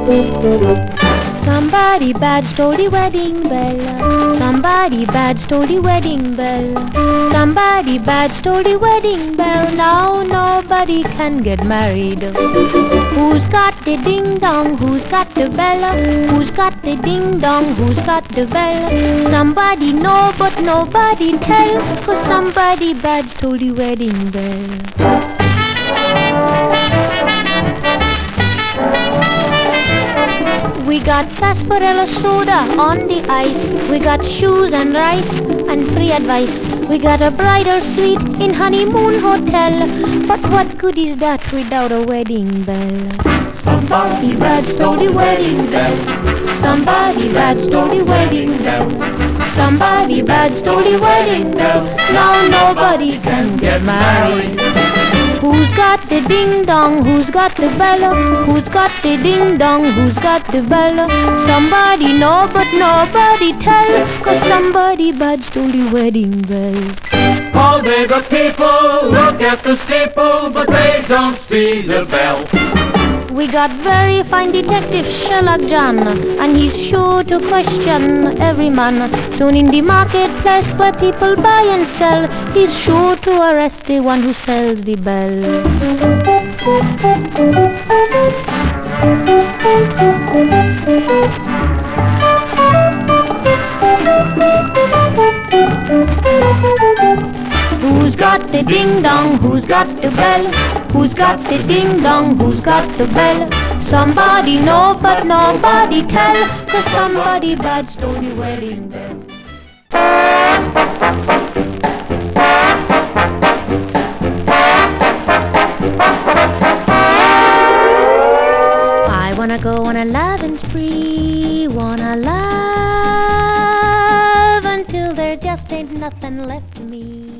Somebody badged told the wedding bell. Somebody badged told the wedding bell. Somebody badged told the wedding bell. Now nobody can get married. Who's got the ding dong? Who's got the bell? Who's got the ding dong? Who's got the bell? Somebody know but nobody tell, 'cause somebody badged told the wedding bell. We got sarsaparilla soda on the ice. We got shoes and rice and free advice. We got a bridal suite in honeymoon hotel. But what good is that without a wedding bell? Somebody badged told the wedding bell. Somebody badged told the wedding bell. Somebody badged told the wedding bell. Now nobody can get married. Who's got the ding dong? Who's got the bell? Who's got the ding dong? Who's got the bell? Somebody know but nobody tell, 'cause somebody badged told the wedding bell. All day the people look at the steeple, but they don't see the bell. We got very fine detective Sherlock John, and he's sure to question every man. Soon in the marketplace where people buy and sell, he's sure to arrest the one who sells the bell. Who's got the ding dong? Who's got the bell? Who's got the ding dong? Who's got the bell? Somebody know but nobody tell, 'cause somebody badged told the wedding bell. I wanna go on a loving spree, wanna love until there just ain't nothing left to me.